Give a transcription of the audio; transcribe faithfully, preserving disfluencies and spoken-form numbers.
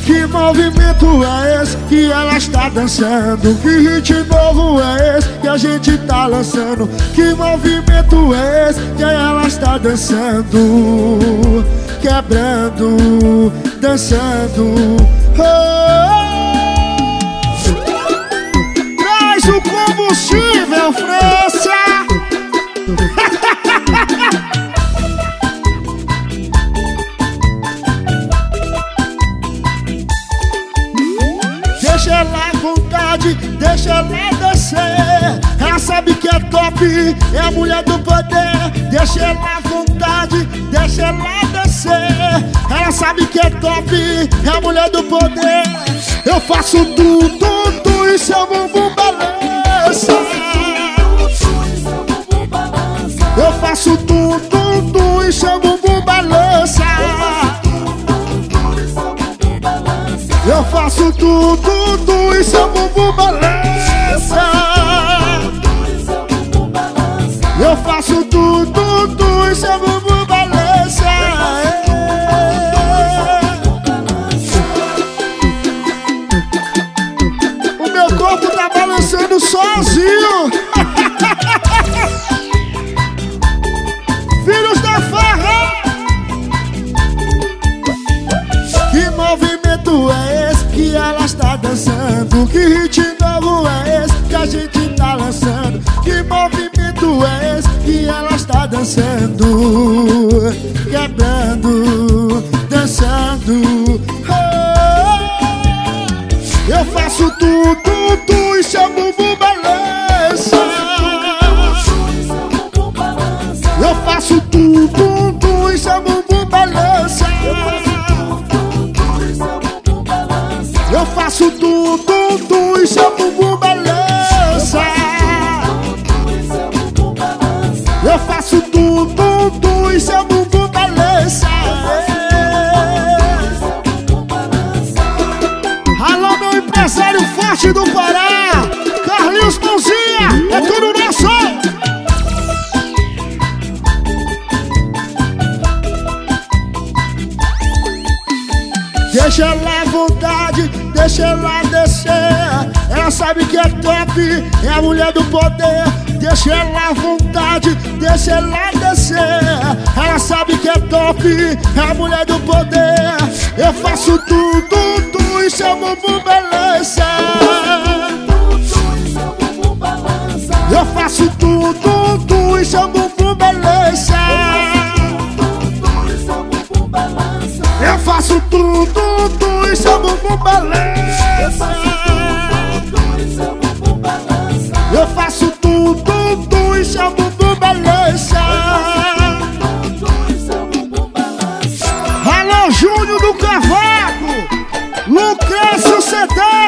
Que movimento é esse que ela está dançando? Que hit novo é esse que a gente tá lançando? Que movimento é esse que ela está dançando? Quebrando, dançando. Oh! Traz o combustível, França! Deixa ela à vontade, deixa ela descer. Ela sabe que é top, é a mulher do poder. Deixa ela à vontade, deixa ela descer. Ela sabe que é top, é a mulher do poder. Eu faço tudo, tudo e seu bumbum balança. Eu faço tudo, tudo e seu bumbum balança. Eu faço tudo, tudo e seu bumbum balança. Eu faço tudo, tudo e seu bumbum balança. O meu corpo tá balançando sozinho. Filhos da farra. Que movimento é esse que ela está dançando? Que hit novo é esse que a gente tá lançando? Que movimento é esse que ela está dançando? Quebrando, dançando. Oh! Eu faço tudo, tudo e seu bumbum balança. Eu faço tudo, tudo e seu bumbum balança. Eu faço tudo, tudo e seu bumbum balança. Eu faço tudo, tudo e seu bumbum balança. Alô, meu empresário forte do Pará, Carlinhos Mãozinha, é tudo nosso. Deixa ela à vontade, deixa ela descer. Ela sabe que é top, é a mulher do poder. Deixa ela à vontade, deixa ela descer. Ela sabe que é top, é a mulher do poder. Eu faço tudo, tudo e seu bumbum balança. Eu faço tudo, tudo e seu bumbum balança. Eu faço tudo, tudo e seu bumbum balança. Eu faço tudo, tudo e seu bumbum balança. Alô, Júnior do Cavaco, Lucrécio C D.